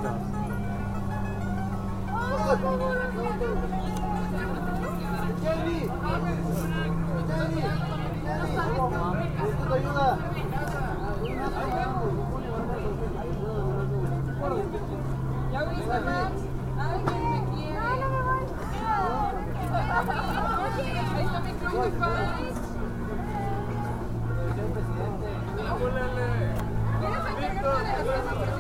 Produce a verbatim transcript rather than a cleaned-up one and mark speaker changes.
Speaker 1: Jenny, Jenny, necesito ayuda.
Speaker 2: Ya ves, mamá. Alguien me quiere. No, no me voy. Ahí está mi cruise de país. ¿Quieres encargarte de la